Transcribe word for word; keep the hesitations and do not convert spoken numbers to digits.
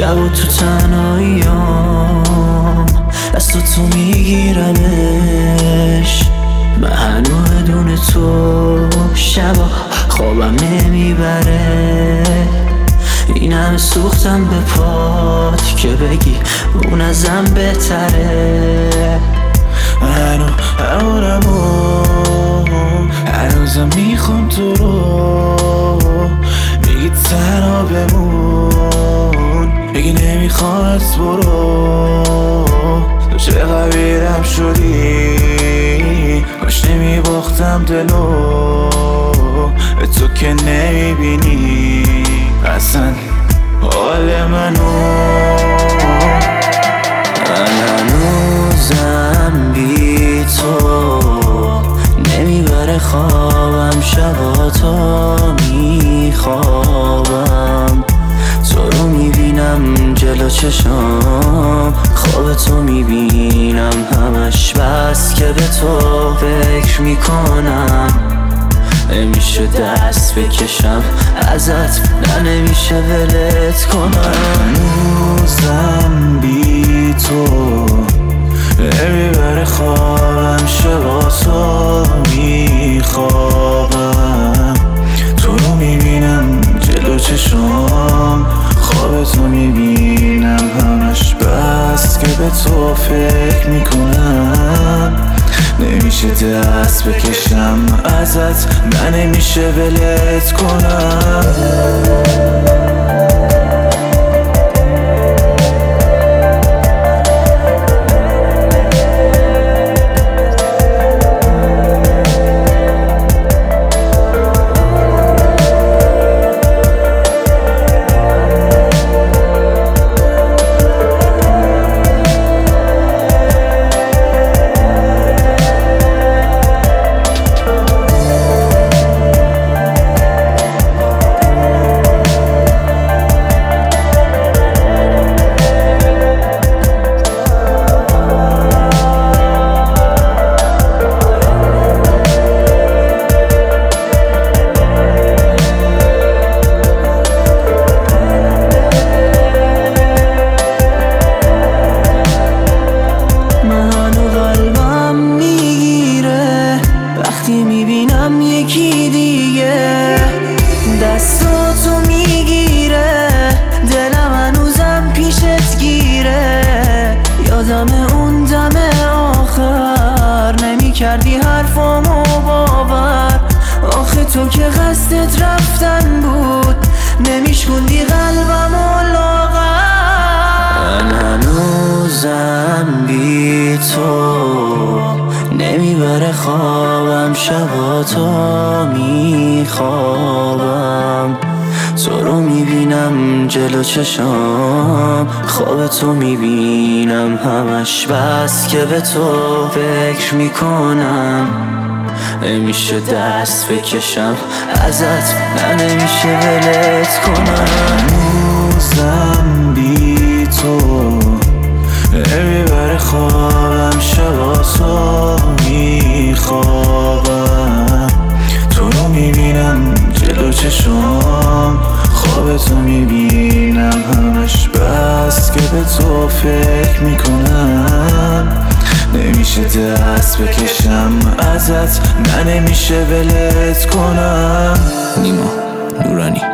شب و تو تنهاییام دست تو میگیرمش. من هنو بدون تو شبا خوابم نمیبره. این همه سوختم به پات که بگی اون ازم بهتره. هنو همونمون هنوزم میخوام تو رو. میگی تنها بمون، میگی نمیخوامت برو. تو چقدر بیرم شدی، کاش نمیباختم دلو. به تو که نمیبینی اصلا حال منو. من هنوزم بی تو نمیبره خوابم. شبا تا میخوابم تو رو میبینم جلو چشام. خواب تو میبینم همش بس که به تو فکر میکنم. نمیشه دست بکشم ازت، نه نمیشه ولت کنم. هنوزم بی تو نمیبره خوابم. شبا تو میخوابم تو رو میبینم جلو چشام. خواب تو میبینم همش بس که به تو فکر میکنم. نمیشه دست بکشم ازت، نه نمیشه ولت کنم. میبینم یکی دیگه دستاتو میگیره. دلم هنوزم پیشت گیره. یادم اون دم آخر نمیکردی حرفامو باور. آخه تو که قصدت رفتن بود، نمیشکندی قلبمو لاغر. من هنوزم بی تو نمیبره خوابم. شبا تا میخوابم تو رو میبینم جلو چشام. خواب تو میبینم همش بس که به تو فکر میکنم. نمیشه دست بکشم ازت، نه نمیشه ولت کنم. هنوزم بی تو نمیبره خوابم. شبا تو میخوابم تو رو میبینم جلو چشام. خواب تو میبینم همش بس که به تو فکر میکنم. نمیشه دست بکشم ازت، نه نمیشه ولت کنم. نیما نورانی.